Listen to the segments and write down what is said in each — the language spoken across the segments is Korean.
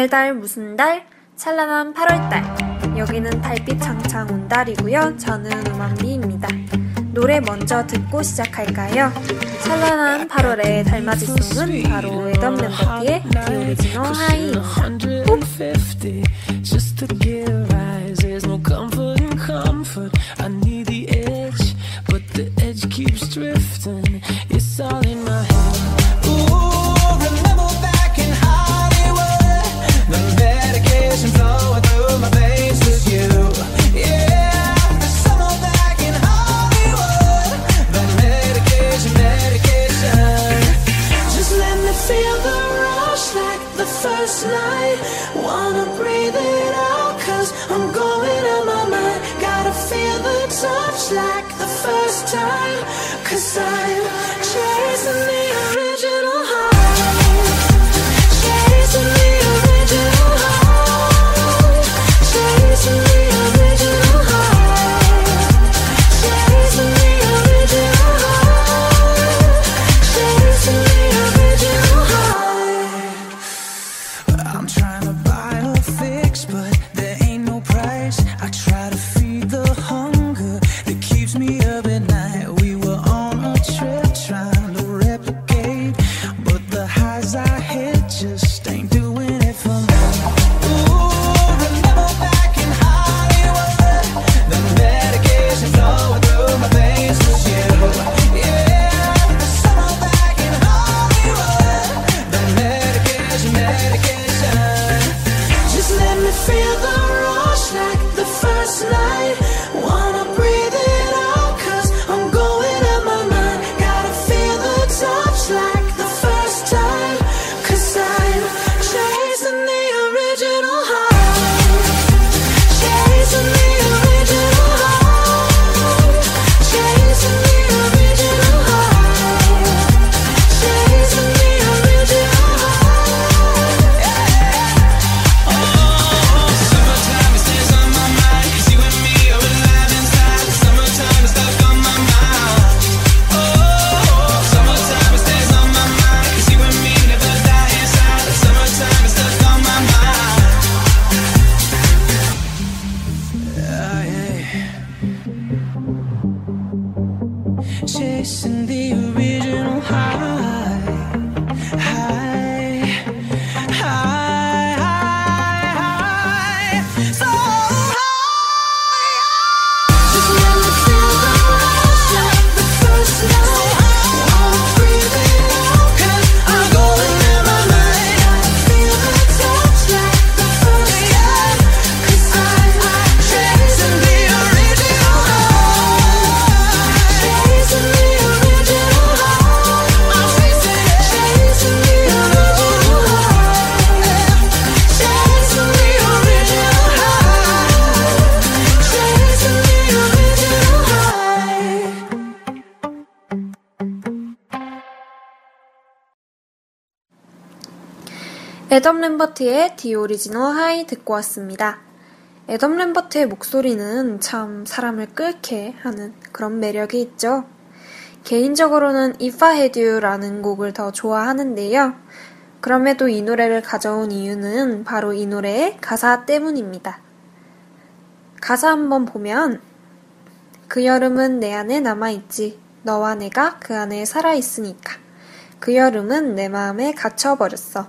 별달 무슨 달? 찬란한 8월달. 여기는 달빛 장창 온 달이고요. 저는 우만비입니다. 노래 먼저 듣고 시작할까요? 찬란한 8월의 달맞이송은 바로 에덤 멤버티의 The Original High입니다. Just to get rise, there's no comfort in comfort. I need the edge, but the edge keeps drifting. It's all in my head. Ooh, remember back in Hollywood, the medication flowing through my veins was you. Yeah, the summer back in Hollywood, the medication. Just let me feel the rush like the first night. Wanna breathe it out, 'cause I'm going out my mind. Gotta feel the touch like the first time, 'cause I'm chasing the original high. Chasing the original high. Chasing the original high. Chasing the original high. Chasing the original high. I'm trying to buy a fix, but there ain't no price. I try to feed the hunger that keeps me up at night. We were on a trip trying to replicate, but the highs I hit just ain't doing it for me. Ooh, remember back in Hollywood, the medication flowing through my veins was you. Yeah, the summer back in Hollywood, the medication. Just let me feel the rush like the first night. Wanna breathe it out, 'cause I'm going out my mind. Gotta feel the touch like the first time, 'cause I'm chasing the original high. Chasing the original high. Chasing the original high. Chasing the original high. Summertime stays on my mind. 'Cause you and me are alive inside. Summertime is stuck on my mind. Oh, summertime stays on my mind. 'Cause you and me never die inside. Summertime is stuck on my mind. Chasing the original high. High, high, high, high. So high. Just let me feel the rush like the first night. Wanna breathe it out, 'cause I'm going out my mind. Gotta feel the touch like the first time, 'cause I'm chasing the original high. Chasing the original high. I'm chasing the original high. Chasing the original high. Chasing the original high. 에덤 램버트의 The Original High 듣고 왔습니다. 에덤 램버트의 목소리는 참 사람을 끓게 하는 그런 매력이 있죠. 개인적으로는 If I Had You라는 곡을 더 좋아하는데요. 그럼에도 이 노래를 가져온 이유는 바로 이 노래의 가사 때문입니다. 가사 한번 보면 그 여름은 내 안에 남아있지. 너와 내가 그 안에 살아있으니까. 그 여름은 내 마음에 갇혀버렸어.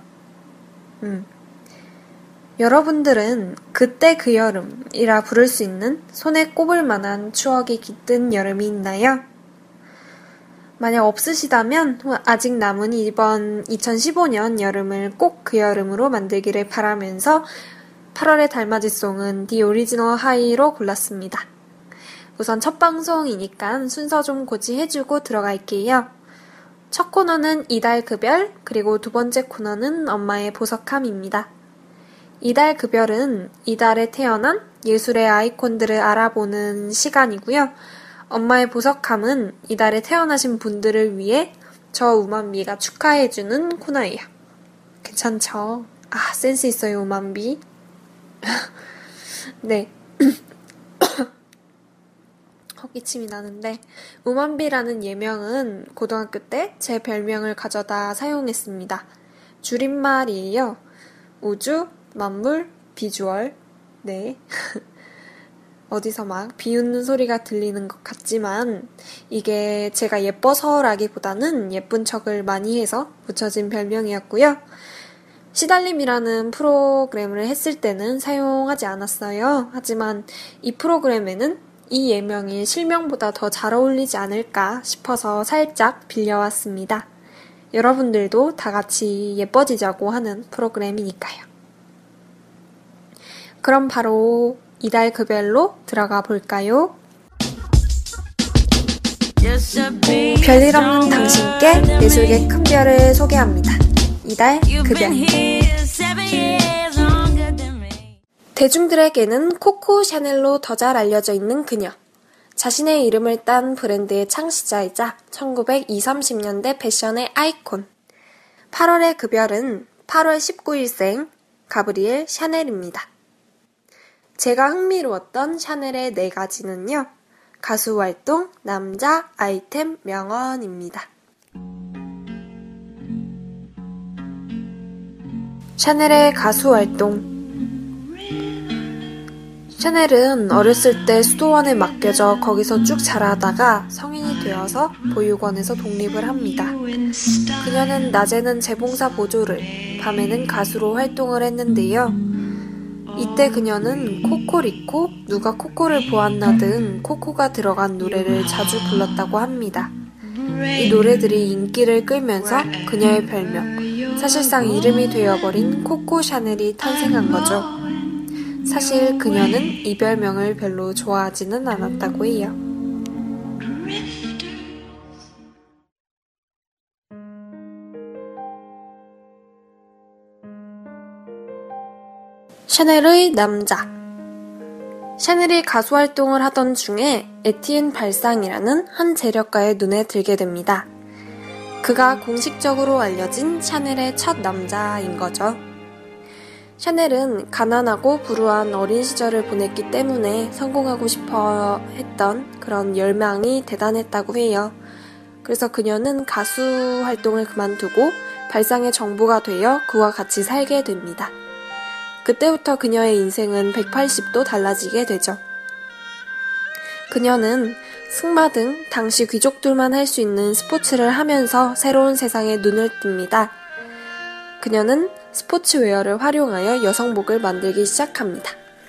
여러분들은 그때 그 여름이라 부를 수 있는 손에 꼽을 만한 추억이 깃든 여름이 있나요? 만약 없으시다면 아직 남은 이번 2015년 여름을 꼭 그 여름으로 만들기를 바라면서 8월의 달맞이송은 The Original High로 골랐습니다. 우선 첫 방송이니까 순서 좀 고지해주고 들어갈게요. 첫 코너는 이달 급별, 그리고 두 번째 코너는 엄마의 보석함입니다. 이달 급별은 이달에 태어난 예술의 아이콘들을 알아보는 시간이고요. 엄마의 보석함은 이달에 태어나신 분들을 위해 저 우만비가 축하해주는 코너예요. 괜찮죠? 아, 센스 있어요, 우만비. 네. 헛기침이 나는데 우만비라는 예명은 고등학교 때 제 별명을 가져다 사용했습니다. 줄임말이에요. 우주, 만물, 비주얼, 네. 어디서 막 비웃는 소리가 들리는 것 같지만 이게 제가 예뻐서라기보다는 예쁜 척을 많이 해서 붙여진 별명이었고요. 시달림이라는 프로그램을 했을 때는 사용하지 않았어요. 하지만 이 프로그램에는 이 예명이 실명보다 더 잘 어울리지 않을까 싶어서 살짝 빌려왔습니다. 여러분들도 다 같이 예뻐지자고 하는 프로그램이니까요. 그럼 바로 이달 급별로 들어가 볼까요? 별일 없는 당신께 예술계 큰 별을 소개합니다. 이달 급별. 대중들에게는 코코 샤넬로 더 잘 알려져 있는 그녀. 자신의 이름을 딴 브랜드의 창시자이자 1920~30년대 패션의 아이콘. 8월의 급별은 8월 19일생 가브리엘 샤넬입니다. 제가 흥미로웠던 샤넬의 4가지는요. 가수 활동, 남자, 아이템, 명언입니다. 샤넬의 가수 활동. 샤넬은 어렸을 때 수도원에 맡겨져 거기서 쭉 자라다가 성인이 되어서 보육원에서 독립을 합니다. 그녀는 낮에는 재봉사 보조를, 밤에는 가수로 활동을 했는데요. 이때 그녀는 코코리코, 누가 코코를 보았나 등 코코가 들어간 노래를 자주 불렀다고 합니다. 이 노래들이 인기를 끌면서 그녀의 별명, 사실상 이름이 되어버린 코코 샤넬이 탄생한 거죠. 사실 그녀는 이 별명을 별로 좋아하지는 않았다고 해요. 샤넬의 남자. 샤넬이 가수 활동을 하던 중에 에티엔 발상이라는 한 재력가의 눈에 들게 됩니다. 그가 공식적으로 알려진 샤넬의 첫 남자인 거죠. 샤넬은 가난하고 불우한 어린 시절을 보냈기 때문에 성공하고 싶어 했던 그런 열망이 대단했다고 해요. 그래서 그녀는 가수 활동을 그만두고 발상의 정부가 되어 그와 같이 살게 됩니다. 그때부터 그녀의 인생은 180도 달라지게 되죠. 그녀는 승마 등 당시 귀족들만 할 수 있는 스포츠를 하면서 새로운 세상에 눈을 띱니다. 그녀는 스포츠웨어를 활용하여 여성복을 만들기 시작합니다.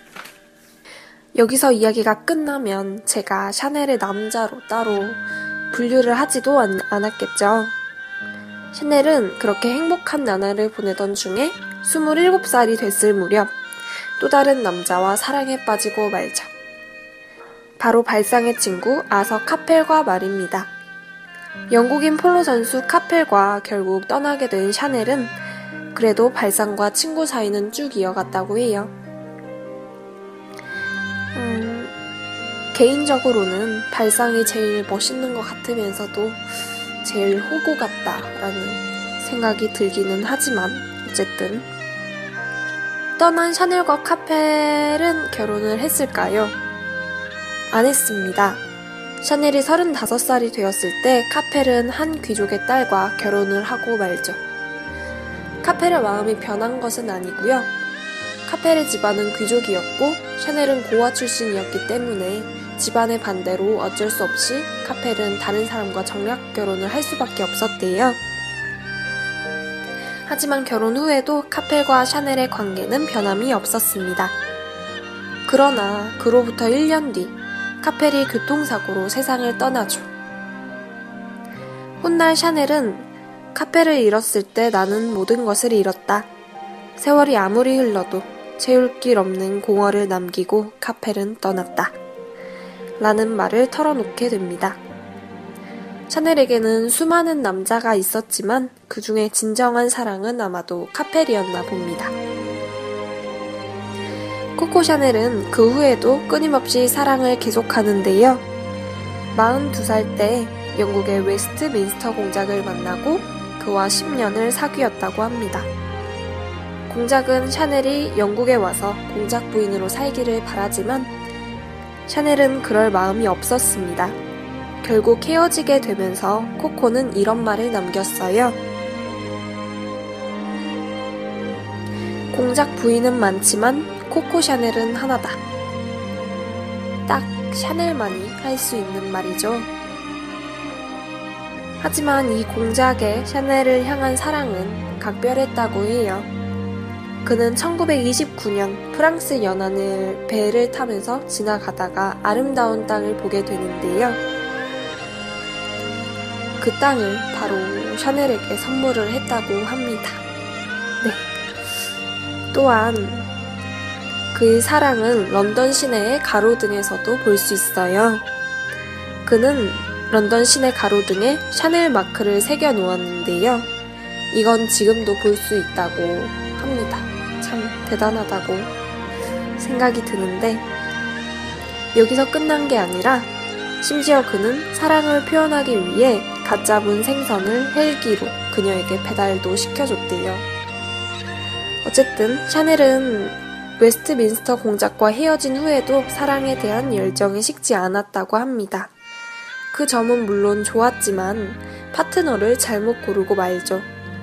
여기서 이야기가 끝나면 제가 샤넬의 남자로 따로 분류를 하지도 않았겠죠. 샤넬은 그렇게 행복한 나날을 보내던 중에 27살이 됐을 무렵 또 다른 남자와 사랑에 빠지고 말죠. 바로 발상의 친구 아서 카펠과 말입니다. 영국인 폴로 선수 카펠과 결국 떠나게 된 샤넬은 그래도 발상과 친구 사이는 쭉 이어갔다고 해요. 개인적으로는 발상이 제일 멋있는 것 같으면서도 제일 호구 같다라는 생각이 들기는 하지만 어쨌든 떠난 샤넬과 카펠은 결혼을 했을까요? 안 했습니다. 샤넬이 35살이 되었을 때 카펠은 한 귀족의 딸과 결혼을 하고 말죠. 카펠의 마음이 변한 것은 아니고요. 카펠의 집안은 귀족이었고 샤넬은 고아 출신이었기 때문에 집안의 반대로 어쩔 수 없이 카펠은 다른 사람과 정략 결혼을 할 수밖에 없었대요. 하지만 결혼 후에도 카펠과 샤넬의 관계는 변함이 없었습니다. 그러나 그로부터 1년 뒤 카펠이 교통사고로 세상을 떠나죠. 훗날 샤넬은 카펠을 잃었을 때 나는 모든 것을 잃었다. 세월이 아무리 흘러도 채울 길 없는 공허를 남기고 카펠은 떠났다. 라는 말을 털어놓게 됩니다. 샤넬에게는 수많은 남자가 있었지만 그 중에 진정한 사랑은 아마도 카펠이었나 봅니다. 코코 샤넬은 그 후에도 끊임없이 사랑을 계속하는데요. 42살 때 영국의 웨스트민스터 공작을 만나고 그와 10년을 사귀었다고 합니다. 공작은 샤넬이 영국에 와서 공작 부인으로 살기를 바라지만 샤넬은 그럴 마음이 없었습니다. 결국 헤어지게 되면서 코코는 이런 말을 남겼어요. 공작 부인은 많지만 코코 샤넬은 하나다. 딱 샤넬만이 할 수 있는 말이죠. 하지만 이 공작의 샤넬을 향한 사랑은 각별했다고 해요. 그는 1929년 프랑스 연안을 배를 타면서 지나가다가 아름다운 땅을 보게 되는데요. 그 땅을 바로 샤넬에게 선물을 했다고 합니다. 네. 또한 그의 사랑은 런던 시내의 가로등에서도 볼 수 있어요. 그는 런던 시내 가로등에 샤넬 마크를 새겨 놓았는데요. 이건 지금도 볼 수 있다고 합니다. 참 대단하다고 생각이 드는데 여기서 끝난 게 아니라 심지어 그는 사랑을 표현하기 위해 갓 잡은 생선을 헬기로 그녀에게 배달도 시켜줬대요. 어쨌든 샤넬은 웨스트민스터 공작과 헤어진 후에도 사랑에 대한 열정이 식지 않았다고 합니다. 그 점은 물론 좋았지만 파트너를 잘못 고르고 말죠.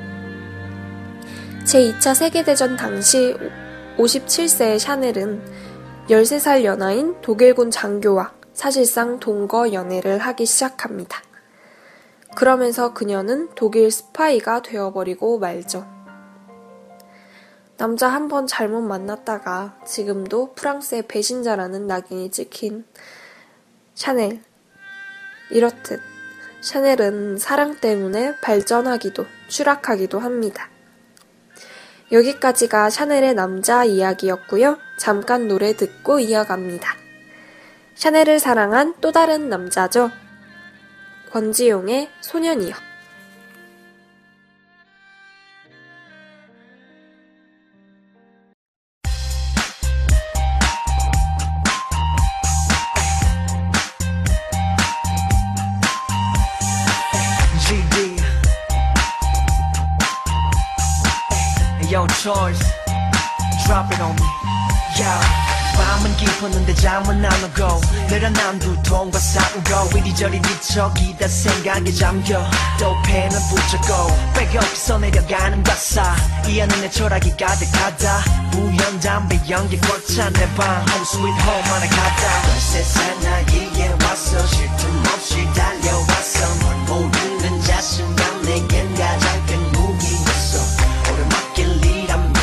제2차 세계대전 당시 57세의 샤넬은 13살 연하인 독일군 장교와 사실상 동거 연애를 하기 시작합니다. 그러면서 그녀는 독일 스파이가 되어버리고 말죠. 남자 한 번 잘못 만났다가 지금도 프랑스의 배신자라는 낙인이 찍힌 샤넬. 이렇듯 샤넬은 사랑 때문에 발전하기도 추락하기도 합니다. 여기까지가 샤넬의 남자 이야기였고요. 잠깐 노래 듣고 이어갑니다. 샤넬을 사랑한 또 다른 남자죠. 권지용의 소년이여. Yo, Charles, drop it on me. Yeah. 밤은 깊었는데 잠은 안 오고 늘어난 두통과 싸우고 이리저리 뒤척이다 생각에 잠겨 또 펜을 붙잡고 빼곡서 내려가는 가사 이 안에 내 초락이 가득하다 우연 담배 연기 꽉 찬 내 방 Home sweet home 하나 가다 세상 나에게 와서 쉴 틈 없이 달려왔어 널 모르는 자신감 내겐 가장 큰 무기였어 오르막길이라면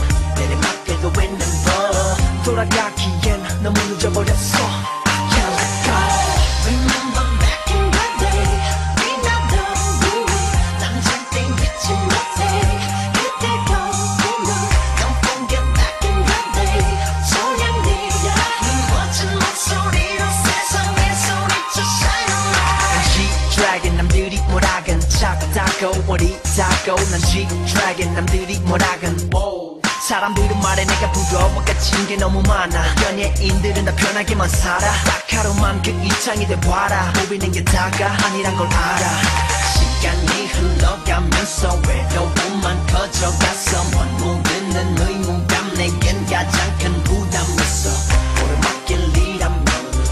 내리막길도 있는 법 돌아가기엔 너무 늦어버렸어 Can't let go Remember back in the day We not done good 난 절대 잊지 못해 그때 거울로 Don't forget back in the day 소량이야 네 멋진 목소리로 세상에 소리쳐 shine a light G-Dragon 남들이 뭐라건 작다고 어리다고 난 G-Dragon 남들이 뭐라건 사람들은 말해 내가 부러워 갇힌 게 너무 많아 연예인들은 다 편하게만 살아 딱 하루만 그 이창이 돼봐라 보이는 게 다가 아니란 걸 알아 시간이 흘러가면서 외로움만 커져가서 먼 모르는 의문감 내겐 가장 큰 부담이었어 오르막길이라면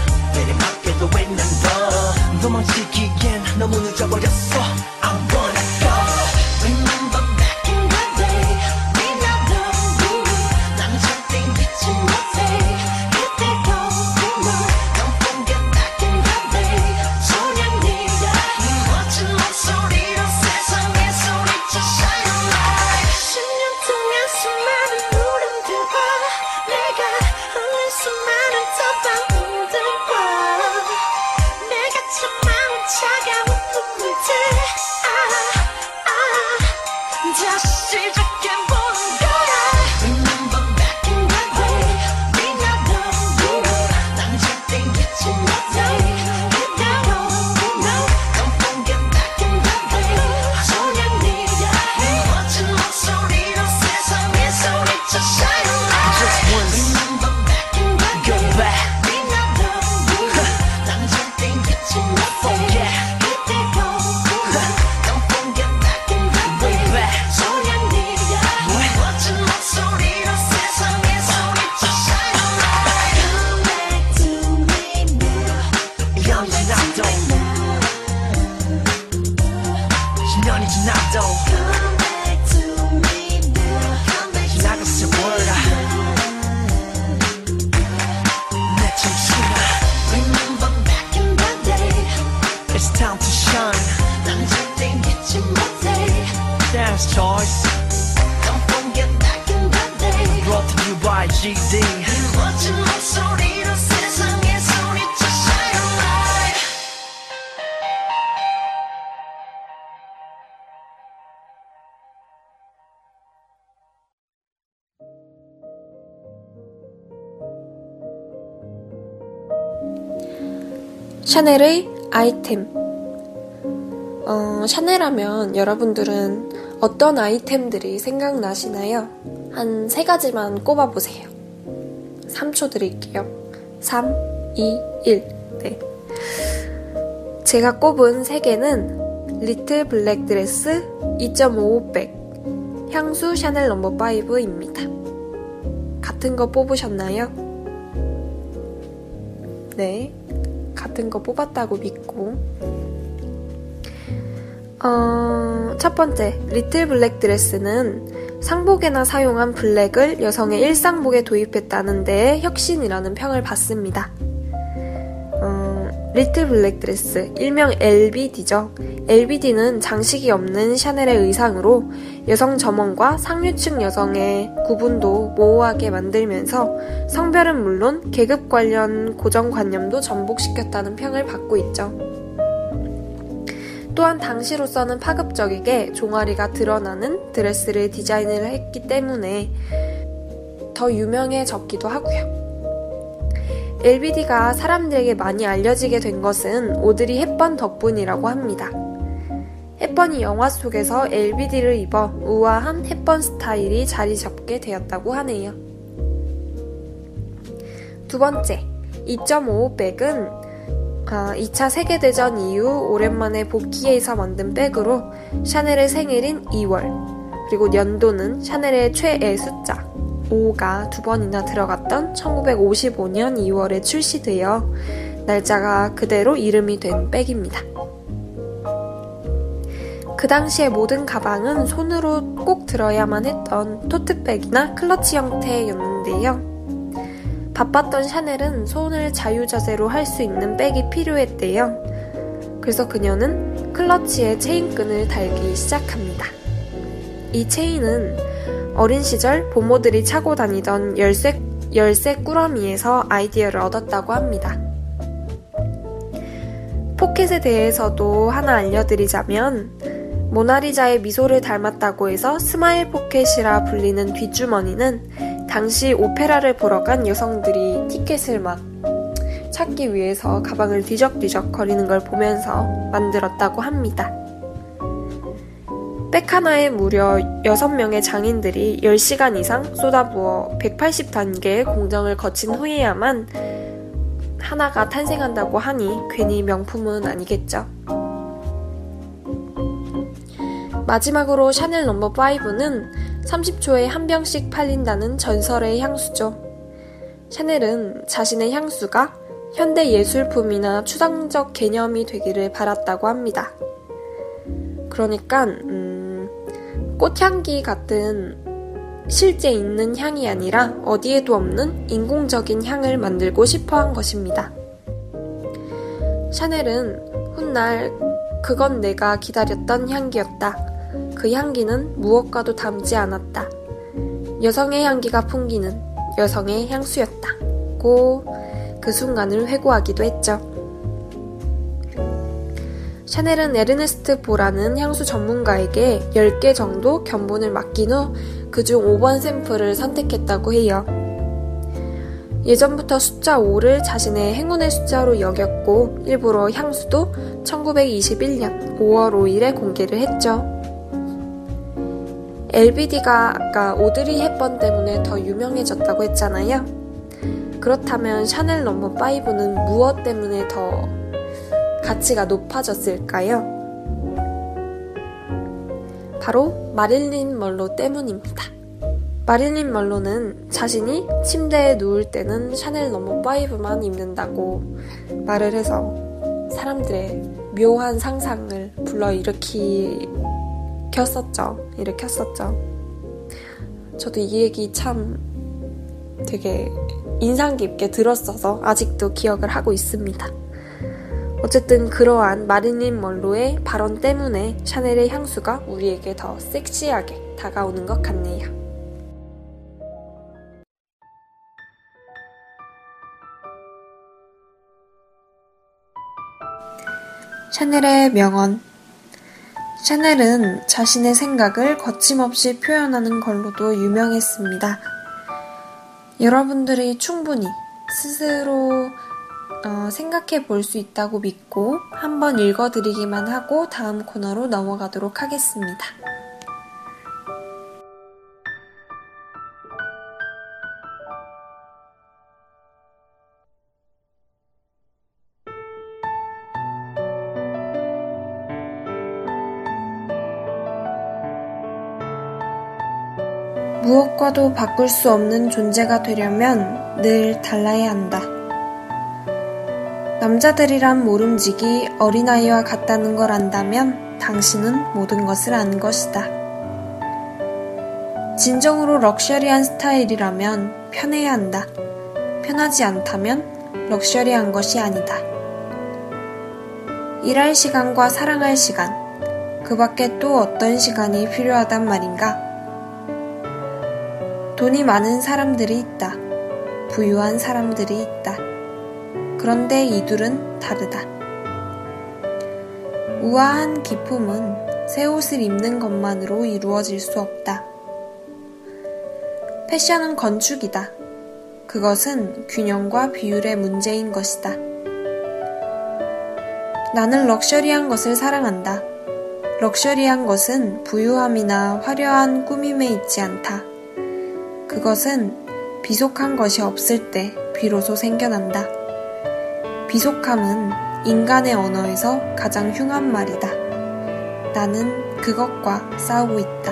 내리막길도 있는 법 도망치기엔 너무 늦어버렸어 I wanna go Remember back in the day We not done good 난 절대 잊지 못해 그때 거울로 Don't forget back in the day 소량이야 네 멋진 목소리로 세상에 소리쳐 shine a light 10년 동안 수많은 울음들과 내가 흘릴 수 GD 멋진 목소리로 세상에 소리쳐 shine a light. 샤넬의 아이템. 샤넬하면 여러분들은 어떤 아이템들이 생각나시나요? 한 3가지만 꼽아보세요. 3초 드릴게요. 3, 2, 1. 네. 제가 꼽은 3개는 리틀 블랙 드레스, 2.55백, 향수 샤넬 넘버5입니다. 같은 거 뽑으셨나요? 네. 같은 거 뽑았다고 믿고. 첫 번째, 리틀 블랙 드레스는 상복에나 사용한 블랙을 여성의 일상복에 도입했다는 데에 혁신이라는 평을 받습니다. 리틀 블랙 드레스, 일명 LBD죠. LBD는 장식이 없는 샤넬의 의상으로 여성 점원과 상류층 여성의 구분도 모호하게 만들면서 성별은 물론 계급 관련 고정관념도 전복시켰다는 평을 받고 있죠. 또한 당시로서는 파급적이게 종아리가 드러나는 드레스를 디자인을 했기 때문에 더 유명해졌기도 하고요. LBD가 사람들에게 많이 알려지게 된 것은 오드리 헵번 덕분이라고 합니다. 헵번이 영화 속에서 LBD를 입어 우아한 헵번 스타일이 자리 잡게 되었다고 하네요. 두 번째, 2.55백은 2차 세계대전 이후 오랜만에 복귀해서 만든 백으로 샤넬의 생일인 2월, 그리고 연도는 샤넬의 최애 숫자 5가 2번이나 들어갔던 1955년 2월에 출시되어 날짜가 그대로 이름이 된 백입니다. 그 당시의 모든 가방은 손으로 꼭 들어야만 했던 토트백이나 클러치 형태였는데요. 바빴던 샤넬은 손을 자유자재로 할 수 있는 백이 필요했대요. 그래서 그녀는 클러치에 체인끈을 달기 시작합니다. 이 체인은 어린 시절 부모들이 차고 다니던 열쇠 꾸러미에서 아이디어를 얻었다고 합니다. 포켓에 대해서도 하나 알려드리자면, 모나리자의 미소를 닮았다고 해서 스마일 포켓이라 불리는 뒷주머니는 당시 오페라를 보러 간 여성들이 티켓을 막 찾기 위해서 가방을 뒤적뒤적 거리는 걸 보면서 만들었다고 합니다. 백 하나에 무려 6명의 장인들이 10시간 이상 쏟아부어 180단계의 공정을 거친 후에야만 하나가 탄생한다고 하니 괜히 명품은 아니겠죠. 마지막으로 샤넬 넘버5는 30초에 한 병씩 팔린다는 전설의 향수죠. 샤넬은 자신의 향수가 현대 예술품이나 추상적 개념이 되기를 바랐다고 합니다. 그러니까 꽃향기 같은 실제 있는 향이 아니라 어디에도 없는 인공적인 향을 만들고 싶어 한 것입니다. 샤넬은 훗날 그건 내가 기다렸던 향기였다. 그 향기는 무엇과도 닮지 않았다. 여성의 향기가 풍기는 여성의 향수였다고 그 순간을 회고하기도 했죠. 샤넬은 에르네스트 보라는 향수 전문가에게 10개 정도 견본을 맡긴 후 그중 5번 샘플을 선택했다고 해요. 예전부터 숫자 5를 자신의 행운의 숫자로 여겼고 일부러 향수도 1921년 5월 5일에 공개를 했죠. LBD가 아까 오드리 헵번 때문에 더 유명해졌다고 했잖아요. 그렇다면 샤넬 넘버 5는 무엇 때문에 더 가치가 높아졌을까요? 바로 마릴린 먼로 때문입니다. 마릴린 먼로는 자신이 침대에 누울 때는 샤넬 넘버 5만 입는다고 말을 해서 사람들의 묘한 상상을 일으켰었죠. 저도 이 얘기 참 되게 인상 깊게 들었어서 아직도 기억을 하고 있습니다. 어쨌든 그러한 마릴린 먼로의 발언 때문에 샤넬의 향수가 우리에게 더 섹시하게 다가오는 것 같네요. 샤넬의 명언. 샤넬은 자신의 생각을 거침없이 표현하는 걸로도 유명했습니다. 여러분들이 충분히 스스로 생각해 볼 수 있다고 믿고 한번 읽어드리기만 하고 다음 코너로 넘어가도록 하겠습니다. 무엇과도 바꿀 수 없는 존재가 되려면 늘 달라야 한다. 남자들이란 모름지기 어린아이와 같다는 걸 안다면 당신은 모든 것을 아는 것이다. 진정으로 럭셔리한 스타일이라면 편해야 한다. 편하지 않다면 럭셔리한 것이 아니다. 일할 시간과 사랑할 시간, 그 밖에 또 어떤 시간이 필요하단 말인가? 돈이 많은 사람들이 있다. 부유한 사람들이 있다. 그런데 이 둘은 다르다. 우아한 기품은 새 옷을 입는 것만으로 이루어질 수 없다. 패션은 건축이다. 그것은 균형과 비율의 문제인 것이다. 나는 럭셔리한 것을 사랑한다. 럭셔리한 것은 부유함이나 화려한 꾸밈에 있지 않다. 그것은 비속한 것이 없을 때 비로소 생겨난다. 비속함은 인간의 언어에서 가장 흉한 말이다. 나는 그것과 싸우고 있다.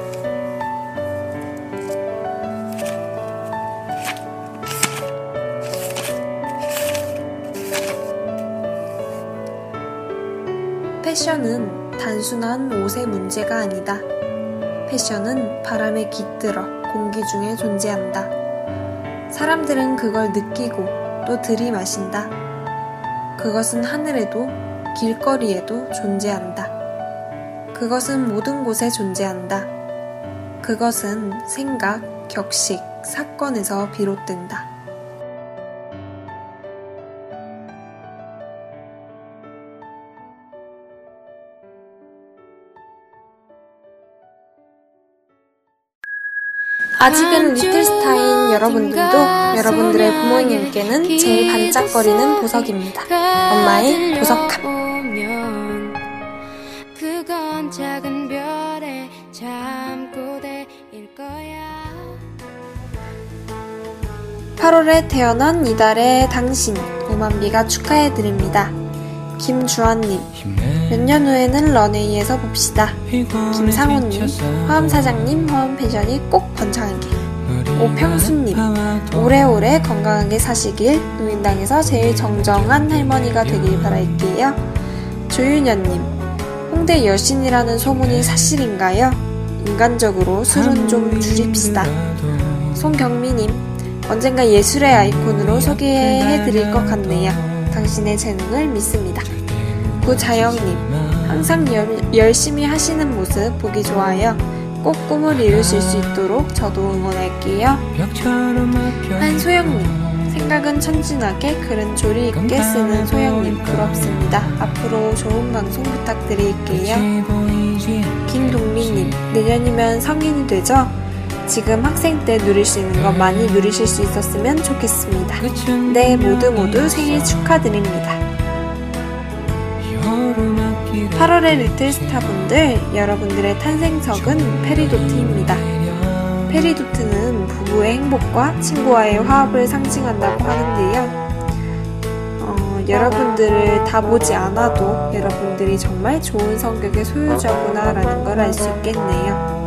패션은 단순한 옷의 문제가 아니다. 패션은 바람에 깃들어 공기 중에 존재한다. 사람들은 그걸 느끼고 또 들이마신다. 그것은 하늘에도 길거리에도 존재한다. 그것은 모든 곳에 존재한다. 그것은 생각, 격식, 사건에서 비롯된다. 아직은 리틀스타인 여러분들도 여러분들의 부모님께는 제일 반짝거리는 보석입니다. 엄마의 보석함. 그건 작은 별의 잠꼬대일 거야. 8월에 태어난 이달의 당신 5만비가 축하해드립니다. 김주환님, 몇 년 후에는 런웨이에서 봅시다. 김상훈님, 화엄사장님 화엄패션이 꼭 번창하게. 오평수님, 오래오래 건강하게 사시길 노인당에서 제일 정정한 할머니가 되길 바랄게요. 조윤현님, 홍대 여신이라는 소문이 사실인가요? 인간적으로 술은 좀 줄입시다. 송경미님, 언젠가 예술의 아이콘으로 소개해드릴 것 같네요. 당신의 재능을 믿습니다. 구자영님, 항상 열심히 하시는 모습 보기 좋아요. 꼭 꿈을 이루실 수 있도록 저도 응원할게요. 한소영님, 생각은 천진하게 글은 조리 있게 쓰는 소영님 부럽습니다. 앞으로 좋은 방송 부탁드릴게요. 김동민님, 내년이면 성인이 되죠? 지금 학생 때 누릴 수 있는 거 많이 누리실 수 있었으면 좋겠습니다. 네, 모두 생일 축하드립니다. 8월의 리틀스타분들, 여러분들의 탄생석은 페리도트입니다. 페리도트는 부부의 행복과 친구와의 화합을 상징한다고 하는데요. 여러분들을 다 보지 않아도 여러분들이 정말 좋은 성격의 소유자구나 라는 걸 알 수 있겠네요.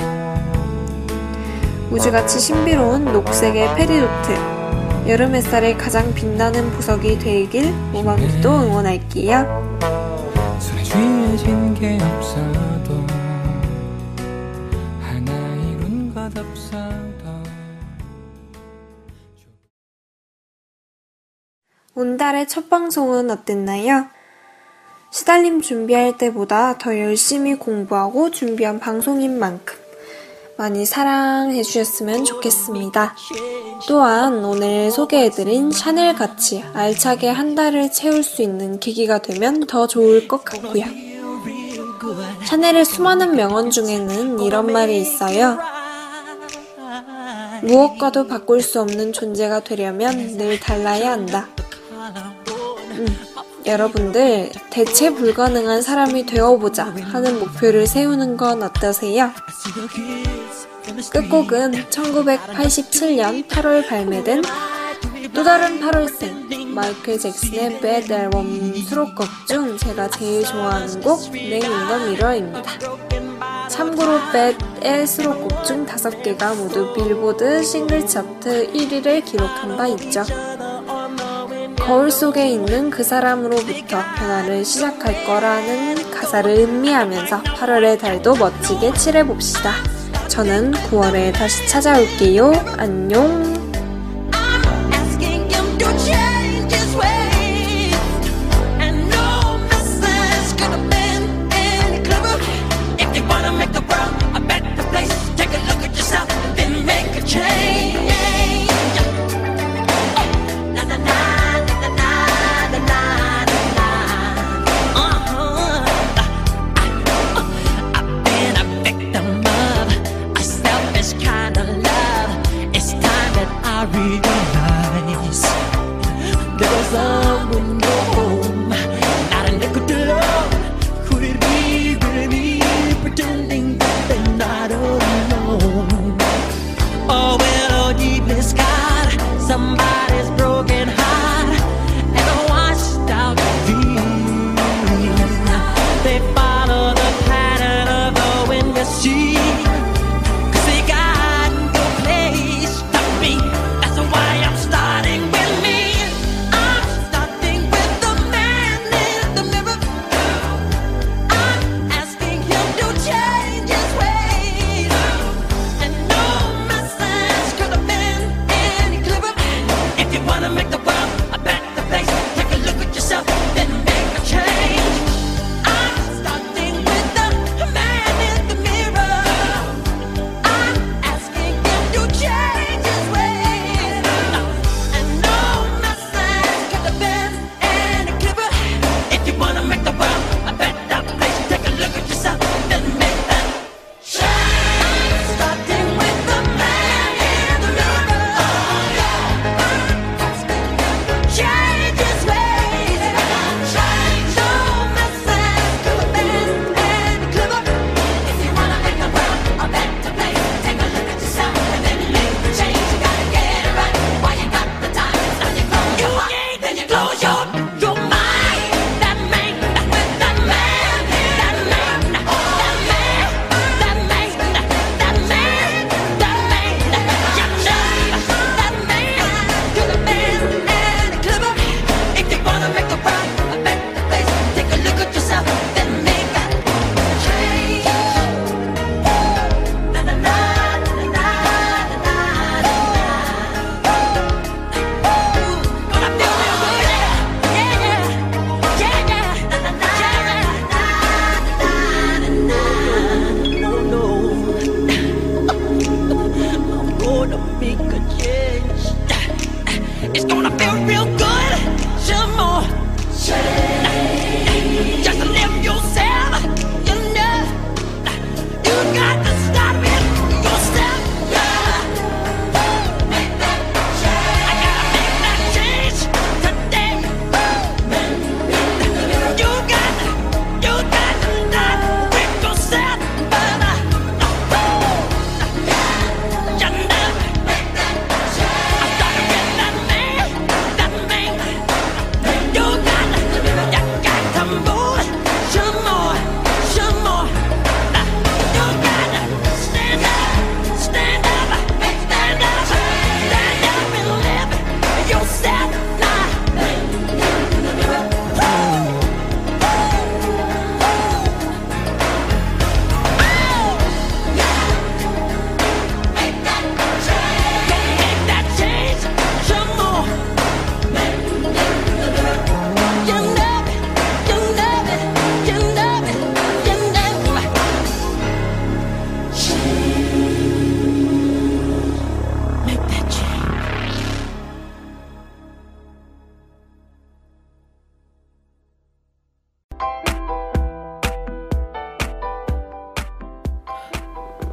우주같이 신비로운 녹색의 페리도트, 여름 햇살에 가장 빛나는 보석이 되길 5만비도 응원할게요. 손에 쥐어진 게 없어도 하나 이룬 것 없어도. 온달의 첫 방송은 어땠나요? 시달림 준비할 때보다 더 열심히 공부하고 준비한 방송인 만큼 많이 사랑해 주셨으면 좋겠습니다. 또한 오늘 소개해드린 샤넬 같이 알차게 한 달을 채울 수 있는 계기가 되면 더 좋을 것 같고요. 샤넬의 수많은 명언 중에는 이런 말이 있어요. 무엇과도 바꿀 수 없는 존재가 되려면 늘 달라야 한다. 여러분들 대체 불가능한 사람이 되어보자 하는 목표를 세우는 건 어떠세요? 끝곡은 1987년 8월 발매된 또 다른 8월생 마이클 잭슨의 Bad 앨범 수록곡 중 제가 제일 좋아하는 곡 Name in the Mirror입니다. 참고로 Bad의 수록곡 중 5개가 모두 빌보드 싱글 차트 1위를 기록한 바 있죠. 거울 속에 있는 그 사람으로부터 변화를 시작할 거라는 가사를 음미하면서 8월의 달도 멋지게 칠해봅시다. 저는 9월에 다시 찾아올게요. 안녕.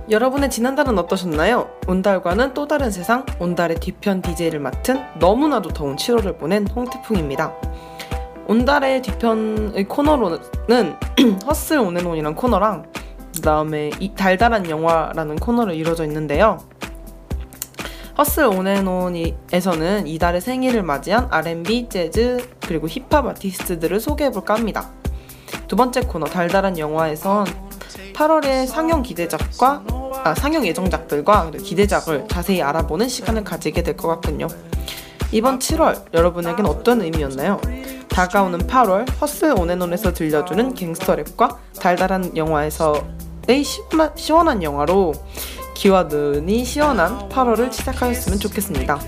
여러분의 지난달은 어떠셨나요? 온달과는 또 다른 세상, 온달의 뒤편 DJ를 맡은 너무나도 더운 7월을 보낸 홍태풍입니다. 온달의 뒤편의 코너로는 허슬 온앤온이란 코너랑 그 다음에 이 달달한 영화라는 코너로 이루어져 있는데요. 허슬 온앤온에서는 이달의 생일을 맞이한 R&B, 재즈, 그리고 힙합 아티스트들을 소개해볼까 합니다. 두 번째 코너 달달한 영화에선 8월의 상영 예정작들과 기대작을 자세히 알아보는 시간을 가지게 될 것 같군요. 이번 7월 여러분에겐 어떤 의미였나요? 다가오는 8월 허슬 온앤온에서 들려주는 갱스터랩과 달달한 영화에서의 시원한 영화로 기와 눈이 시원한 8월을 시작하였으면 좋겠습니다.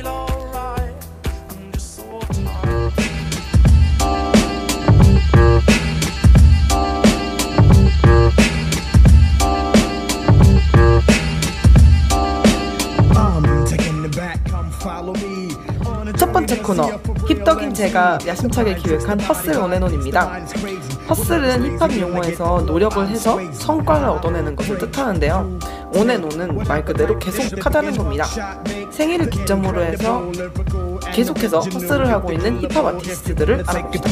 첫 번째 코너, 힙덕인 제가 야심차게 기획한 허슬 온앤온입니다. 허슬은 힙합 용어에서 노력을 해서 성과를 얻어내는 것을 뜻하는데요. 온앤온은 말 그대로 계속하다는 겁니다. 생일을 기점으로 해서 계속해서 허슬을 하고 있는 힙합 아티스트들을 알아봅시다.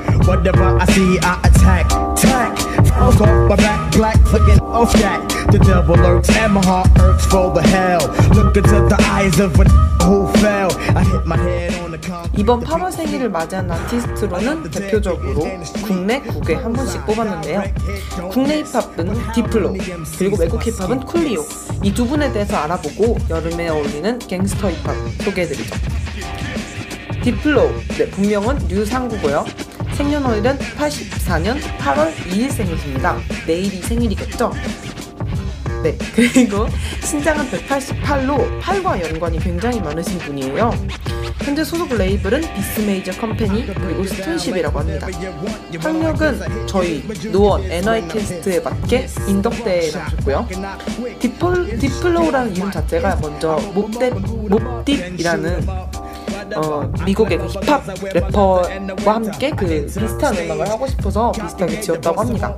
이번 8월 생일을 맞이한 아티스트로는 대표적으로 국내, 국외 한 분씩 뽑았는데요. 국내 힙합은 디플로, 그리고 외국 힙합은 쿨리오. 이 두 분에 대해서 알아보고 여름에 어울리는 갱스터 힙합 소개해드리죠. 디플로, 본명은 류상구고요. 생년월일은 84년 8월 2일생이십니다. 내일이 생일이겠죠? 네, 그리고 신장은 188로 팔과 연관이 굉장히 많으신 분이에요. 현재 소속 레이블은 비스메이저 컴퍼니 그리고 스톤십이라고 합니다. 학력은 저희 노원 NI 테스트에 맞게 인덕대에 나오셨고요. 디플로우라는 이름 자체가 먼저 몹딥이라는 미국의 그 힙합 래퍼와 함께 그 비슷한 음악을 하고 싶어서 비슷하게 지었다고 합니다.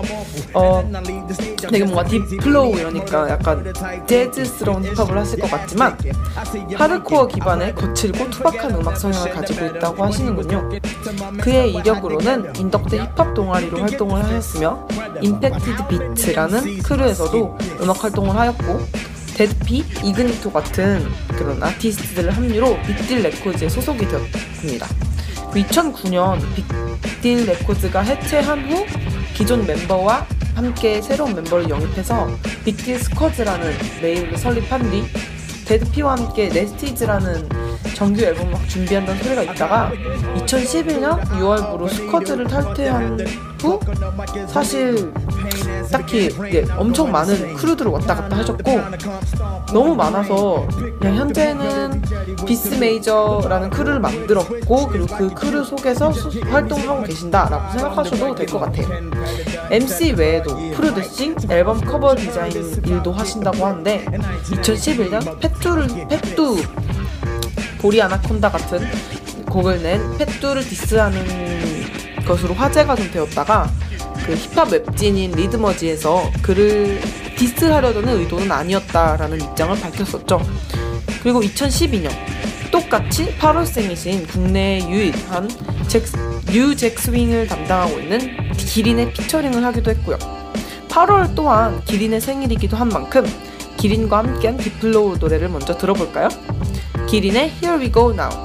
되게 뭔가 딥플로우 이러니까 약간 재즈스러운 힙합을 하실 것 같지만 하드코어 기반의 거칠고 투박한 음악 성향을 가지고 있다고 하시는군요. 그의 이력으로는 인덕대 힙합 동아리로 활동을 하였으며 임팩티드 비츠라는 크루에서도 음악 활동을 하였고 데드피, 이그니토 같은 그런 아티스트들을 합류로 빅딜 레코드에 소속이 되었습니다. 2009년 빅딜 레코드가 해체한 후 기존 멤버와 함께 새로운 멤버를 영입해서 빅딜 스쿼드라는 레이블을 설립한 뒤 데드피와 함께 네스티즈라는 정규 앨범을 준비한다는 소리가 있다가 2011년 6월부로 스쿼드를 탈퇴한 후 사실 딱히 엄청 많은 크루들을 왔다 갔다 하셨고 너무 많아서 그냥 현재는 비스메이저라는 크루를 만들었고 그리고 그 크루 속에서 활동을 하고 계신다라고 생각하셔도 될 것 같아요. MC 외에도 프로듀싱, 앨범 커버 디자인 일도 하신다고 하는데 2011년 펫두 보리 아나콘다 같은 곡을 낸 펫두를 디스하는 것으로 화제가 좀 되었다가 그 힙합 웹진인 리드머지에서 그를 디스하려는 의도는 아니었다라는 입장을 밝혔었죠. 그리고 2012년 똑같이 8월생이신 국내의 유일한 뉴 잭스윙을 담당하고 있는 기린의 피처링을 하기도 했고요. 8월 또한 기린의 생일이기도 한 만큼 기린과 함께한 디플로우 노래를 먼저 들어볼까요? 기린의 Here We Go Now.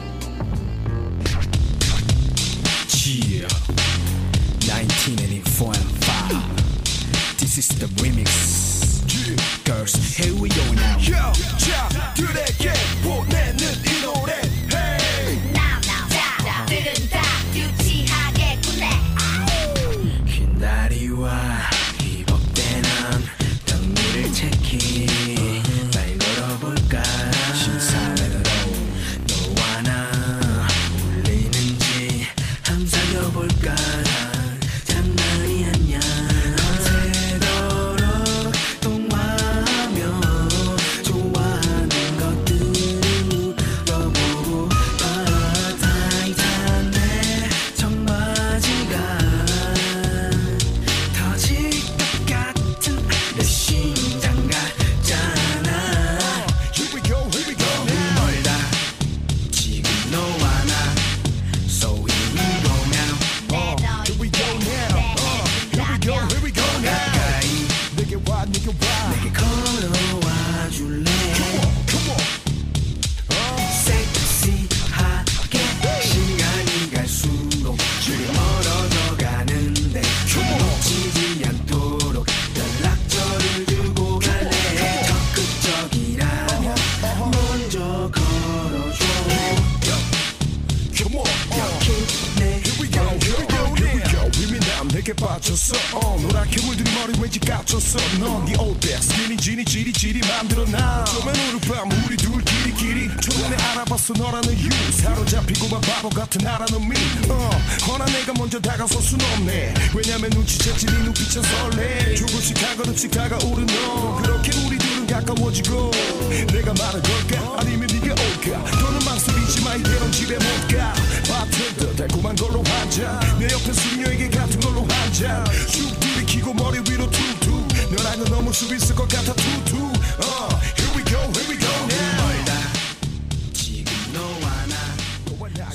Yeah. 1984 and 5. This is the remix. Girls, here we go now. Yo, 자, 그대게 보내는 이 노래. Hey. Now, 자, 들은 다 유치하겠구나. 흰 다리와 희복되는 덩이를 체키. 날 걸어볼까? 신사래로 너와 나 울리는지 한번 사겨볼까? 장난이 아니야. 밤새도록 통화하며 좋아하는 것들은 내게 빠졌어 노랗게 물들이 머리 왠지 깝쳤어 넌 네 올백 스키니 지니 지리 맘대로 나 처음엔 오늘 밤 우리 둘 끼리끼리 초반에 알아봤어 너라는 이유 사로잡히고만 바보 같은 하라는 미 허나 내가 먼저 다가설 순 없네 왜냐면 눈치챘지 네 눈빛은 설레 조금씩 한 걸음씩 다가오른 너 그렇게 우리 둘은 가까워지고 내가 말을 걸까 아니면 네가 올까 너는 망설이지만 이대로는 집에 못가 바틀도 달콤한 걸로 한잔 내 옆에 숙녀에게 같은 걸로 한잔 쑥 들이키고 머리 위로 툭툭 너랑은 너무 숲 있을 것 같아 투투 Here we go now 지금 너와 나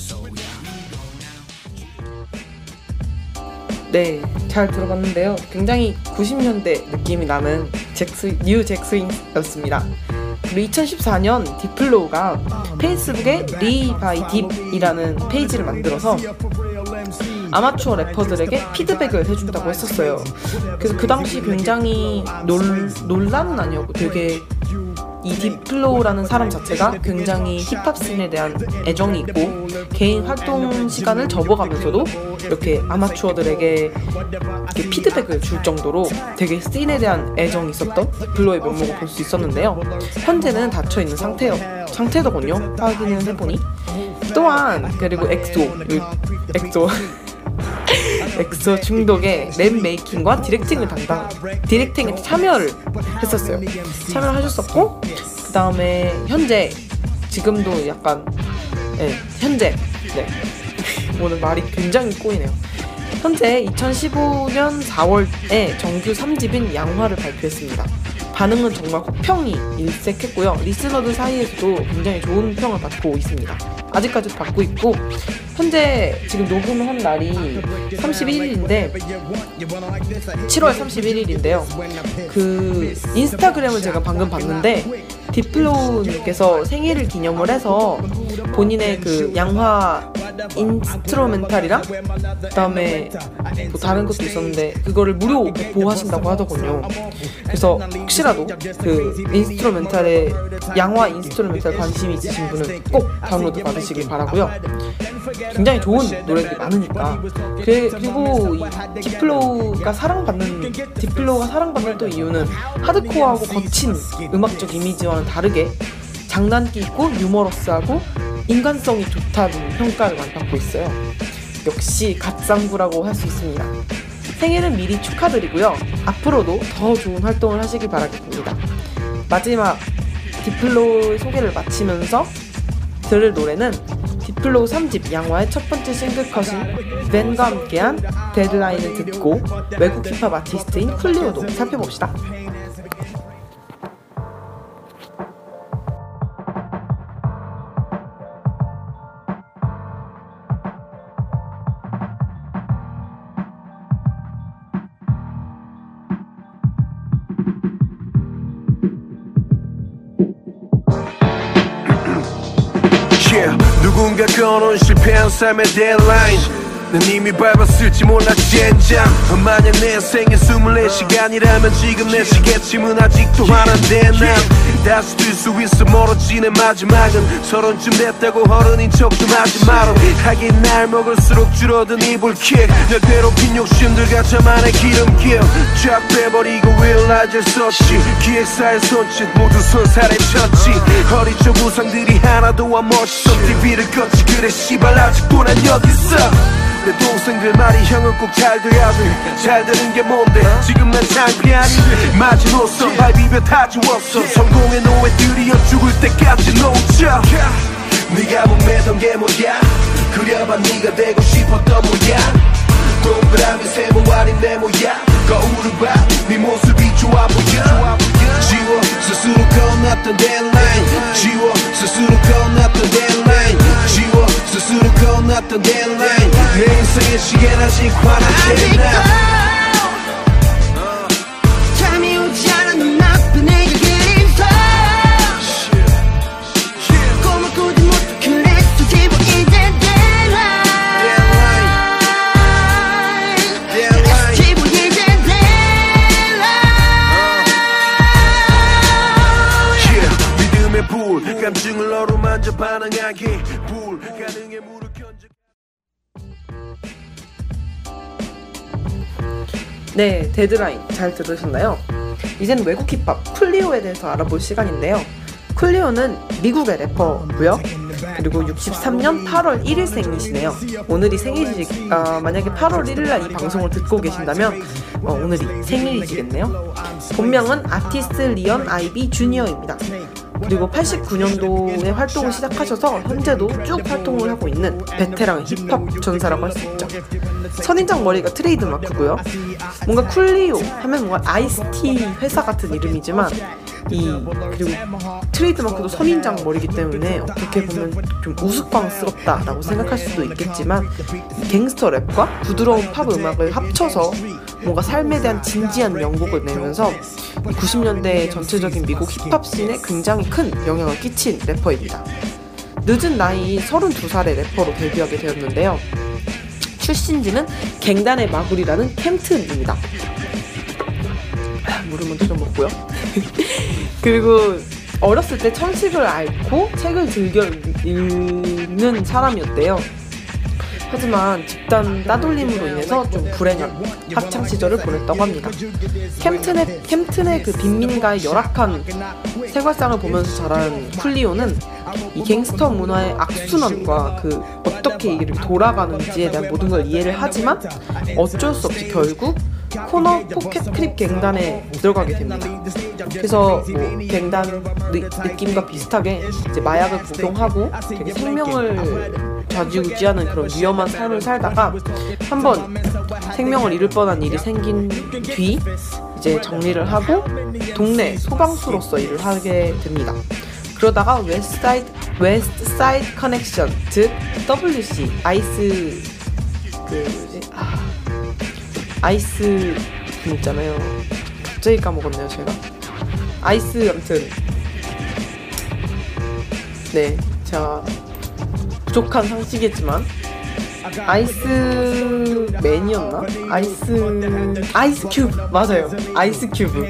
네, 잘 들어봤는데요. 굉장히 90년대 느낌이 나는 뉴 잭스윙이었습니다. 그리고 2014년 디플로우가 페이스북에 리 바이 딥이라는 페이지를 만들어서 아마추어 래퍼들에게 피드백을 해준다고 했었어요. 그래서 그 당시 굉장히 논란은 아니었고 되게 이 딥플로우라는 사람 자체가 굉장히 힙합 씬에 대한 애정이 있고 개인 활동 시간을 접어가면서도 이렇게 아마추어들에게 이렇게 피드백을 줄 정도로 되게 씬에 대한 애정이 있었던 딥플로우의 면목을 볼 수 있었는데요. 현재는 닫혀있는 상태더군요. 확인을 해보니. 또한 그리고 엑소 중독의 랩 메이킹과 디렉팅에 참여를 했었어요. 참여를 하셨었고, 그 다음에 지금도 약간 현재 오늘 말이 굉장히 꼬이네요. 현재 2015년 4월에 정규 3집인 양화를 발표했습니다. 반응은 정말 호평이 일색했고요. 리스너들 사이에서도 굉장히 좋은 평을 받고 있습니다. 아직까지도 받고 있고, 현재 지금 녹음한 날이 31일인데 7월 31일인데요. 그 인스타그램을 제가 방금 봤는데 디플로우님께서 생일을 기념을 해서 본인의 그 양화 인스트루멘탈이랑 그다음에 뭐 다른 것도 있었는데 그거를 무료 보호하신다고 하더군요. 그래서 혹시라도 그 양화 인스트루멘탈 관심이 있으신 분은 꼭 다운로드 받으시길 바라고요. 굉장히 좋은 노래들이 많으니까. 그리고 이 디플로우가 사랑받는 또 이유는 하드코어하고 거친 음악적 이미지와는 다르게 장난기 있고 유머러스하고 인간성이 좋다는 평가를 많이 받고 있어요. 역시 갓상구라고 할 수 있습니다. 생일은 미리 축하드리고요. 앞으로도 더 좋은 활동을 하시길 바라겠습니다. 마지막 디플로우 소개를 마치면서 들을 노래는 디플로우 3집 양화의 첫 번째 싱글 컷인 벤과 함께한 데드라인을 듣고 외국 힙합 아티스트인 쿨리오도 살펴봅시다. 누군가 꺼놓은 실패한 삶의 데드라인 난 이미 밟았을지 몰라 젠장 만약 내 생에 24시간이라면 지금 내 시계침은 아직도 하나인데 난 다시 들 수 있어 멀어지는 마지막은 30쯤 됐다고 어른인 척 좀 하지 마라 하긴 날 먹을수록 줄어든 이불킥 널 괴롭힌 욕심들과 저만의 기름길 쫙 빼버리고 realize 수 없이 기획사의 손짓 모두 손살에 쳤지 어린 적 우상들이 하나도 안 멋있어 TV를 껐지 그래 씨발 아직도 난 여기 있어 내 동생들 말이 형은 꼭 잘 돼야 돼 잘 되는 게 뭔데 지금 난 창피하니 마지노선 발 비벼 다 지웠어 성공의 노예들이여 죽을 때까지 놓쳐 네가 목매던 게 뭐야 그려봐 네가 되고 싶었던 모양 동그라미 세모 아닌 네모야 거울을 봐 네 모습이 좋아 보여 지워 스스로 건넜던 데드라인 지워 스스로 건넜던 데드라인 지워 스스로 건넜던 데드라인 내 인생의 시계는 아직 환하게 나 잠이 오지 않아 눈앞에 내가 그리서 꿈을 꾸지 못해 그랬어 지워 이제 감증을 어루만져 반항 강하게 불가능해 무릎 견적. 네, 데드라인 잘 들으셨나요? 이제는 외국 힙합 쿨리오에 대해서 알아볼 시간인데요. 쿨리오는 미국의 래퍼고요. 그리고 63년 8월 1일 생이시네요. 오늘이 생일이지, 만약에 8월 1일날 이 방송을 듣고 계신다면 오늘이 생일이시겠네요. 본명은 아티스트 리언 아이비 주니어입니다. 그리고 89년도에 활동을 시작하셔서 현재도 쭉 활동을 하고 있는 베테랑 힙합 전사라고 할 수 있죠. 선인장 머리가 트레이드 마크고요. 뭔가 쿨리오 하면 뭔가 아이스티 회사 같은 이름이지만 그리고 트레이드 마크도 선인장 머리이기 때문에 어떻게 보면 좀 우스꽝스럽다라고 생각할 수도 있겠지만 갱스터 랩과 부드러운 팝 음악을 합쳐서 뭔가 삶에 대한 진지한 명곡을 내면서 90년대 전체적인 미국 힙합 씬에 굉장히 큰 영향을 끼친 래퍼입니다. 늦은 나이 32살의 래퍼로 데뷔하게 되었는데요. 출신지는 갱단의 마구리라는 캠튼입니다. 물을 먼저 좀 먹고요. 그리고 어렸을 때 천식을 앓고 책을 즐겨 읽는 사람이었대요. 하지만 집단 따돌림으로 인해서 좀 불행한 학창 시절을 보냈다고 합니다. 캠튼의 그 빈민가의 열악한 생활상을 보면서 자란 쿨리오는 이 갱스터 문화의 악순환과 그 어떻게 이게 돌아가는지에 대한 모든 걸 이해를 하지만 어쩔 수 없이 결국 코너 포켓 크립 갱단에 들어가게 됩니다. 그래서 뭐 갱단 느낌과 비슷하게 이제 마약을 복용하고 되게 생명을 좌지우지하는 그런 위험한 삶을 살다가 한번 생명을 잃을 뻔한 일이 생긴 뒤 이제 정리를 하고 동네 소방수로서 일을 하게 됩니다. 그러다가 웨스트사이드 커넥션 즉 WC 아이스 분 있잖아요. 갑자기 까먹었네요 제가. 아이스 아무튼 네 제가 부족한 상식이지만 아이스맨이었나? 아이스 큐브 맞아요. 아이스 큐브.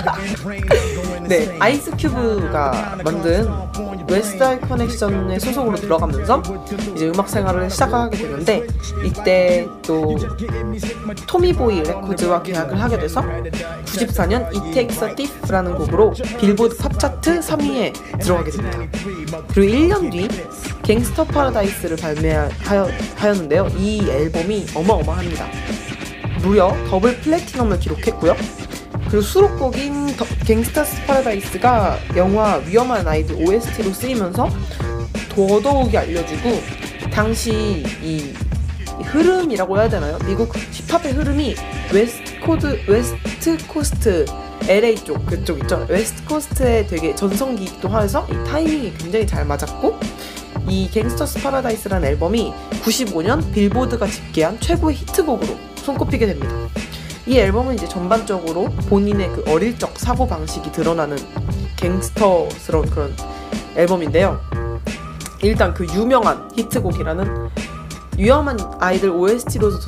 네, 아이스 큐브가 만든 웨스트사이드 커넥션의 소속으로 들어가면서 이제 음악 생활을 시작하게 되는데 이때 또 토미보이 레코드와 계약을 하게 돼서 94년 It Takes a Thief라는 곡으로 빌보드 팝 차트 3위에 들어가게 됩니다. 그리고 1년 뒤 갱스터 파라다이스를 발매하였는데요. 이 앨범이 어마어마합니다. 무려 더블 플래티넘을 기록했고요. 그리고 수록곡인 갱스터 파라다이스가 영화 위험한 아이들 OST로 쓰이면서 더더욱이 알려지고 당시 이 흐름이라고 해야 되나요? 미국 힙합의 흐름이 웨스트 코스트 LA 쪽 그쪽 있죠. 웨스트 코스트에 되게 전성기이기도 해서 이 타이밍이 굉장히 잘 맞았고 이 갱스터스 파라다이스라는 앨범이 95년 빌보드가 집계한 최고의 히트곡으로 손꼽히게 됩니다. 이 앨범은 이제 전반적으로 본인의 그 어릴 적 사고 방식이 드러나는 갱스터스러운 그런 앨범인데요. 일단 그 유명한 히트곡이라는 위험한 아이들 OST로도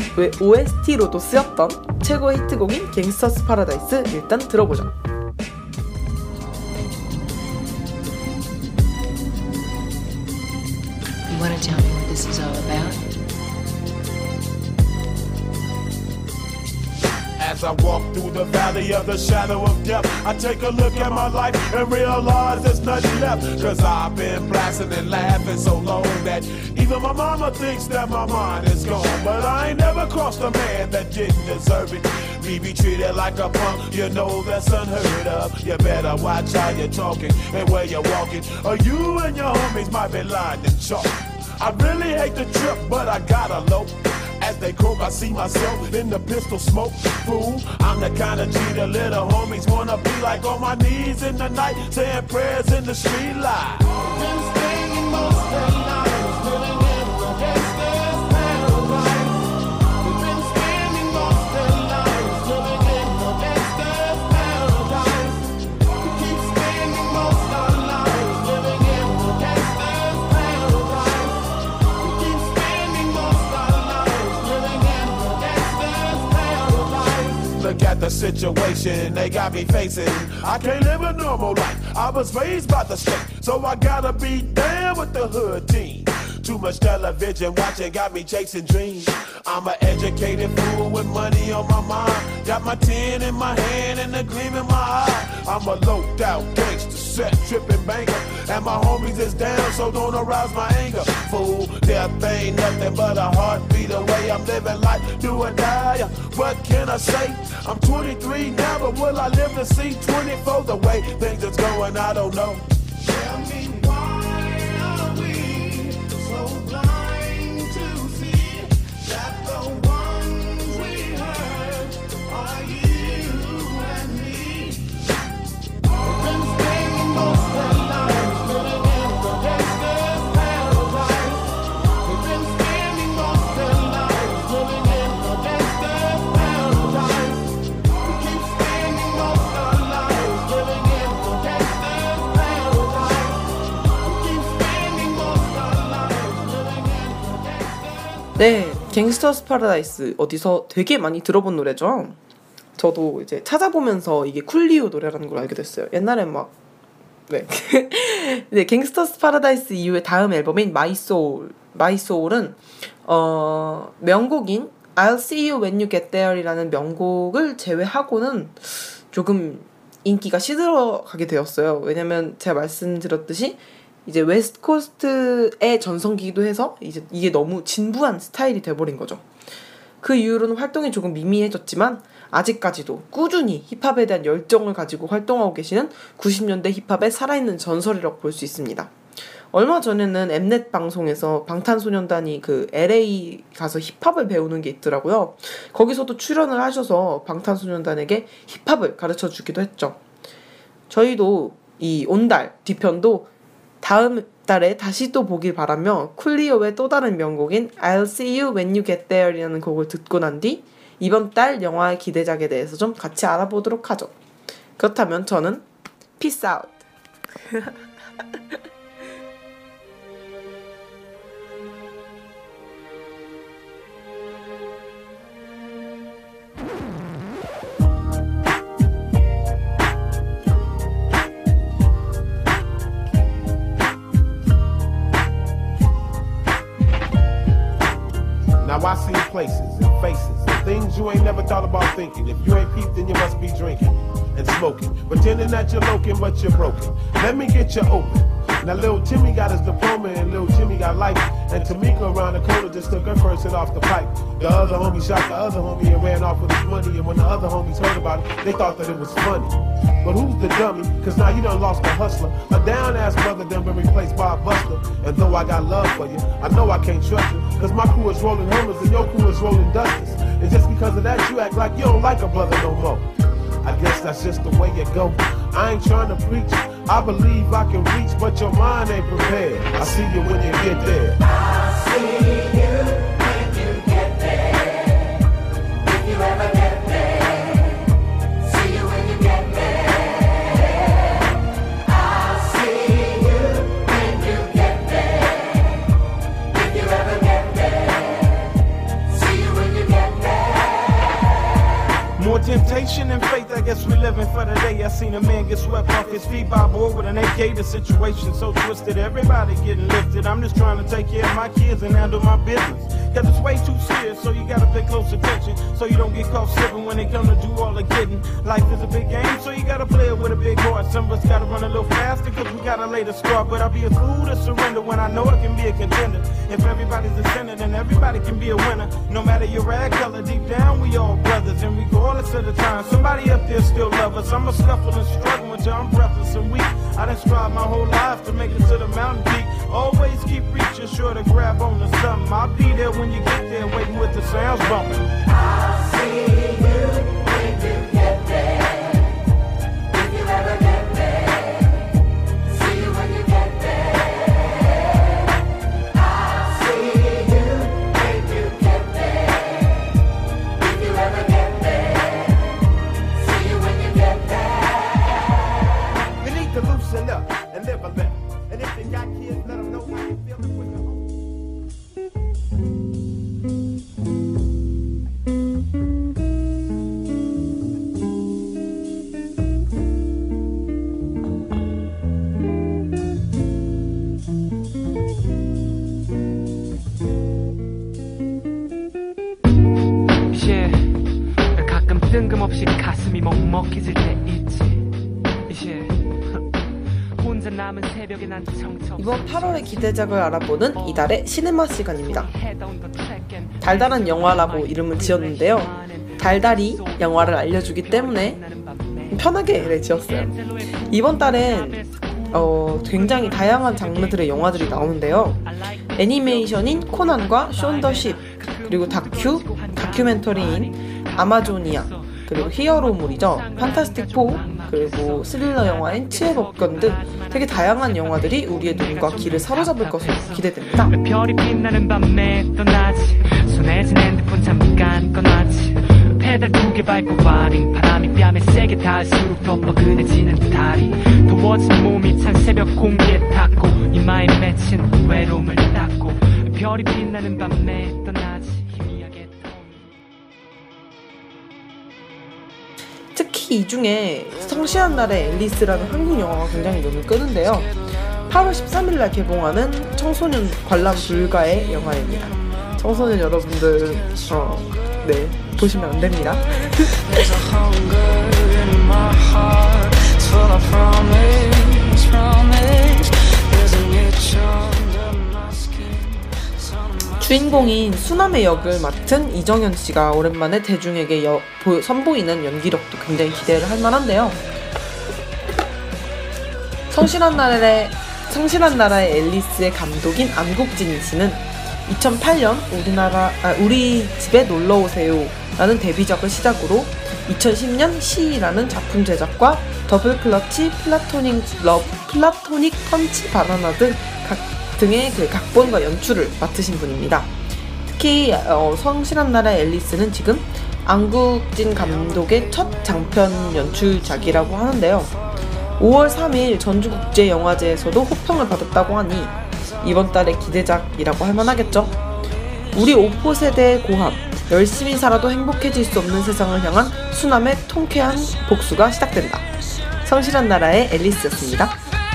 쓰였던 최고의 히트곡인 갱스터스 파라다이스 일단 들어보죠. You want to tell me what this is all about? As I walk through the valley of the shadow of death, I take a look at my life and realize there's nothing left. Cause I've been blasting and laughing so long that even my mama thinks that my mind is gone. But I ain't never crossed a man that didn't deserve it. Me be treated like a punk, you know that's unheard of. You better watch how you're talking and where you're walking, or you and your homies might be lying in chalk. I really hate the trip, but I gotta low. As they croak, I see myself in the pistol smoke. Fool, I'm the kind of G the little homies wanna be like, on my knees in the night, saying prayers in the street light. Been staying most of the night, living in the gangster's paradise. We've been spending most of the night, living in the gangster's paradise. We keep spending most of our lives, living in the gangster's paradise. We keep spending most of our lives, living in the gangster's paradise. Look at the situation they got me facing. I can't live a normal life. I was raised by the state, so I gotta be down with the hood team. Too much television watching got me chasing dreams. I'm an educated fool with money on my mind. Got my tin in my hand and a gleam in my eye. I'm a loped out gangster, set tripping banker. And my homies is down, so don't arouse my anger. Fool, death ain't nothing but a heartbeat away. I'm living life, do or die. What can I say? I'm 23 now, but will I live to see 24? The way things is going, I don't know. Tell me why are we so blind to see that the ones we hurt are you and me? We've been spending most of our lives living in the gangster's paradise. We've been spending most of our lives living in the gangster's paradise. We keep spending most of our lives living in the gangster's paradise. We keep spending most of our lives living in the gangster's. 네, 갱스터스 파라다이스 어디서 되게 많이 들어본 노래죠. 저도 이제 찾아보면서 이게 쿨리오 노래라는 걸 알게 됐어요. 옛날엔 막 네. 네, 갱스터스 파라다이스 이후에 다음 앨범인 마이 소울은 명곡인 I'll See You When You Get There이라는 명곡을 제외하고는 조금 인기가 시들어가게 되었어요. 왜냐면 제가 말씀드렸듯이 이제 웨스트 코스트의 전성기이기도 해서 이제 이게 너무 진부한 스타일이 돼버린 거죠. 그 이후로는 활동이 조금 미미해졌지만 아직까지도 꾸준히 힙합에 대한 열정을 가지고 활동하고 계시는 90년대 힙합의 살아있는 전설이라고 볼 수 있습니다. 얼마 전에는 엠넷 방송에서 방탄소년단이 그 LA 가서 힙합을 배우는 게 있더라고요. 거기서도 출연을 하셔서 방탄소년단에게 힙합을 가르쳐 주기도 했죠. 저희도 이 온달 뒤편도 다음 달에 다시 또 보길 바라며 쿨리오의 또 다른 명곡인 I'll See You When You Get There이라는 곡을 듣고 난 뒤 이번 달 영화의 기대작에 대해서 좀 같이 알아보도록 하죠. 그렇다면 저는 Peace out. Now I see places and faces and things you ain't never thought about thinking. If you ain't peeped, then you must be drinking and smoking, pretending that you're loking, but you're broken. Let me get you open. Now little Timmy got his diploma and little Jimmy got life. And Tamika around the corner just took her first hit off the pipe. The other homie shot the other homie and ran off with his money. And when the other homies heard about it, they thought that it was funny. But who's the dummy? Cause now you done lost a hustler. A down-ass brother done been replaced by a buster. And though I got love for you, I know I can't trust you. Cause my crew is rolling Hummers and your crew is rolling Dusters. And just because of that, you act like you don't like a brother no more. I guess that's just the way it go. I ain't trying to preach. I believe I can reach, but your mind ain't prepared. I see you when you get there. I'll see you when you get there. If you ever get there. See you when you get there. I'll see you when you get there. If you ever get there. See you when you get there. More temptation and faith, I guess we living for the day. I seen a man get swept off his feet by a boy with an AK. The situation so twisted, everybody getting lifted. I'm just trying to take care of my kids and handle my business. Cause it's way too serious, so you gotta pay close attention. So you don't get caught slipping when they come to do all the getting. Life is a big game, so you gotta play it with a big heart. Some of us gotta run a little faster, cause we gotta lay the start. But I'll be a fool to surrender when I know I can be a contender. If everybody's a sinner, then everybody can be a winner. No matter your rag color, deep down we all brothers. And regardless of the time, somebody up there still love us. I'm a scuffle and struggling until I'm breathless and weak. I done strive my whole life to make it to the mountain peak. Always keep reaching, sure to grab on to something. I'll be there when you get there, waiting with the sounds bumping. I'll see you when you get there. If you ever get there. See you when you get there. I'll see you when you get there. If you ever get there. See you when you get there. You need to loosen up and live a little. And if you got kids, let them know how you feel when you're home. 없이 가슴이 먹먹해질 때 있지. 이제 혼자 남은 새벽에 난 정처. 이번 8월의 기대작을 알아보는 이달의 시네마 시간입니다. 달달한 영화라고 이름을 지었는데요. 달달이 영화를 알려주기 때문에 편하게 지었어요. 이번 달엔 굉장히 다양한 장르들의 영화들이 나오는데요. 애니메이션인 코난과 션 더 십, 그리고 다큐멘터리인 아마조니아, 그리고 히어로물이죠. 판타스틱 4, 그리고 스릴러 영화인 치의 법견 등 되게 다양한 영화들이 우리의 눈과 귀를 사로잡을 것으로 기대됩니다. 별이 빛나는 밤에 떠나지 손에 쥔 핸드폰 잠깐 꺼놨지 페달 2개 밟고 와링 바람이 뺨에 세게 닿을수록 더 뻐근해지는 다리 더워진 몸이 찬 새벽 공기에 닿고 이마에 맺힌 외로움을 닦고 별이 빛나는 밤에 떠나지 희미하게 특히 이 중에 성실한 날의 앨리스라는 한국 영화가 굉장히 눈을 끄는데요. 8월 13일날 개봉하는 청소년 관람 불가의 영화입니다. 청소년 여러분들 네, 보시면 안 됩니다. 주인공인 수남의 역을 맡은 이정현 씨가 오랜만에 대중에게 선보이는 연기력도 굉장히 기대를 할 만한데요. 성실한 나라의 앨리스의 감독인 안국진 씨는 2008년 우리 집에 놀러오세요 라는 데뷔작을 시작으로 2010년 시라는 작품 제작과 더블 클러치, 플라토닉 펀치 바나나 등의 그 각본과 연출을 맡으신 분입니다. 특히 성실한 나라의 앨리스는 지금 안국진 감독의 첫 장편 연출작이라고 하는데요. 5월 3일 전주국제영화제에서도 호평을 받았다고 하니 이번 달의 기대작이라고 할 만하겠죠. 우리 오포 세대의 고함, 열심히 살아도 행복해질 수 없는 세상을 향한 수남의 통쾌한 복수가 시작된다. 성실한 나라의 앨리스였습니다.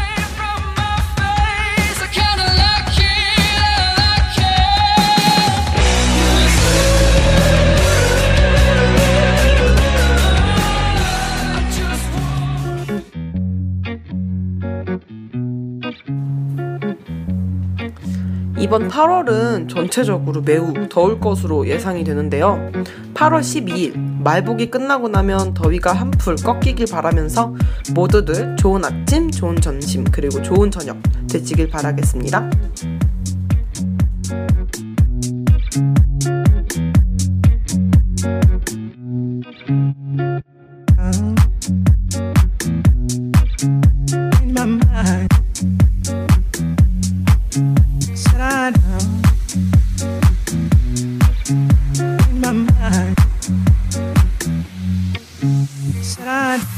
이번 8월은 전체적으로 매우 더울 것으로 예상이 되는데요. 8월 12일 말복이 끝나고 나면 더위가 한풀 꺾이길 바라면서 모두들 좋은 아침, 좋은 점심, 그리고 좋은 저녁 되시길 바라겠습니다. Said I